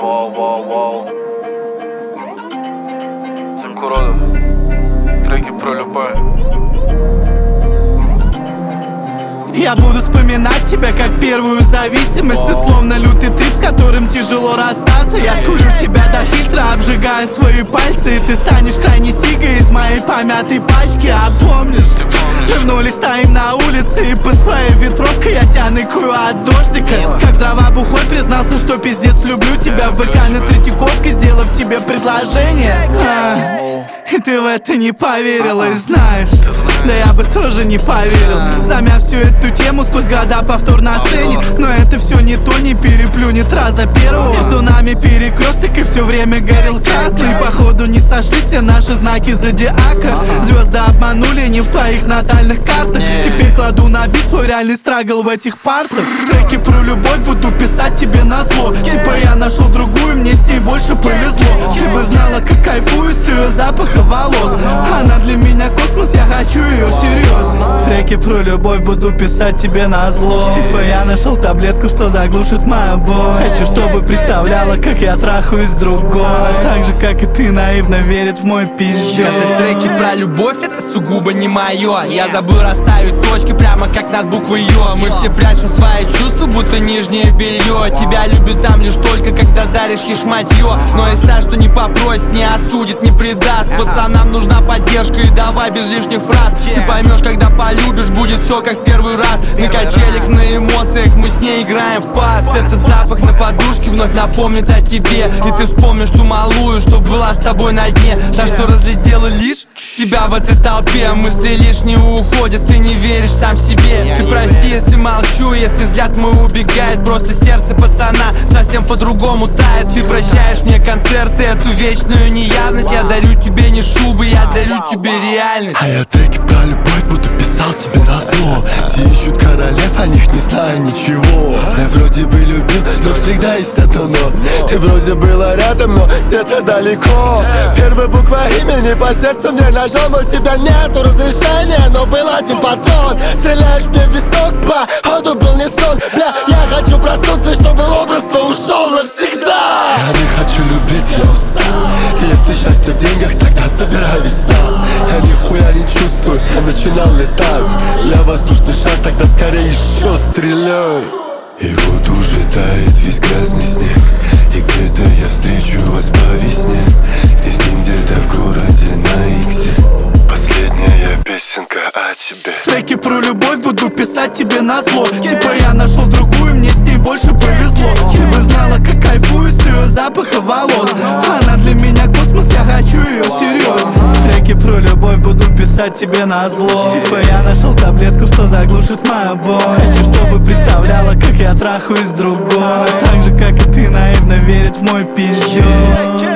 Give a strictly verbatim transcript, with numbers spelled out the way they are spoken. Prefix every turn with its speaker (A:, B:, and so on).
A: Воу, воу, воу. Замкуродов. Треки про любовь.
B: Я буду вспоминать тебя как первую зависимость. Ты словно лютый трип, с которым тяжело расстаться. Я скурю тебя до фильтра, обжигая свои пальцы. И ты станешь крайне сигой из моей помятой пачки. А помнишь, вернулись, стоим на улице, и по своей ветровке я тебя ныкаю от дождика. Как дрова бухой признался, что пиздец люблю тебя. В БК на Третьяковке, сделав тебе предложение. а, И ты в это не поверила, и знаешь, да я бы тоже не поверил, замяв всю эту тему сквозь года повтор на сцене. Но это все не то, не переплюнет раза первого. Между нами перекресток, и все время горел красный. Походу не сошлись все наши знаки зодиака. Звезды обманули не в твоих натальных картах. Теперь кладу на бит свой реальный страгл в этих партах. Треки про любовь буду писать тебе назло. Типа я нашел другую, мне с ней больше повезло. Ты бы знала, как кайфую с ее запаха волос. Она для меня космос, я хочу ее серьезно. Треки про любовь буду писать тебе назло. Типа я нашел таблетку, что заглушит мою боль. Хочу, чтобы представляла, как я трахаюсь с другой. Так же, как и ты, наивно верит в мой пиздец.
C: Это треки про любовь, это сугубо не мое. Я забыл расставить точки прямо как над буквой Ё. Мы все прячем свои чувства, будто нижнее белье. Тебя любят там лишь только, когда даришь ей шматье. Но есть та, что не попросит, не осудит, не предаст. Пацанам нужна поддержка, и давай без лишних фраз. Ты поймешь, когда полюбишь, будет все как первый раз. На качелях, на эмоциях мы с ней играем в пас. Этот запах на подушке вновь напомнит о тебе. И ты вспомнишь ту малую, что была с тобой на дне. Та, что разглядела лишь тебя в этой толпе. Мысли лишние уходят, ты не веришь сам себе. Ты прости, если молчу, если взгляд мой убегает. Просто сердце пацана совсем по-другому тает. Ты прощаешь мне концерты, эту вечную неявность. Я дарю тебе не шубы, я дарю тебе реальность.
D: А я треки про любовь буду писал тебе назло. Все ищут королев, о них не знаю ничего. Я вроде бы любил, но всегда есть одно но. Ты вроде была рядом, но где-то далеко. Первая буква имени по сердцу мне ножом. У тебя нету разрешения, но был один патрон. Стреляешь мне в висок, походу был не сон. Бля, я хочу проснуться, чтобы образ твой ушел навсегда. Я не хочу любить, я устал. Если счастье в деньгах, тогда собирай весна. Я нихуя не чувствую, я начинал летать. Я воздушный шар, тогда скорее еще стреляй. И вот уже тает весь грязный снег. И где-то я встречу вас по весне. Ты с ним где-то в городе на иксе. Последняя песенка о тебе.
B: Треки про любовь буду писать тебе назло. Типа я нашел другую, мне с ней больше повезло. Ты бы знала, как кайфую с ее запаха волос. Она для меня космос, я хочу ее серьезно. Треки про любовь буду писать тебе назло. Типа я нашел таблетку, что заглушит мою боль. Хочу, чтобы представляла, как я трахаюсь с другой. Так же, как и ты, наивно верит в мой пиздец.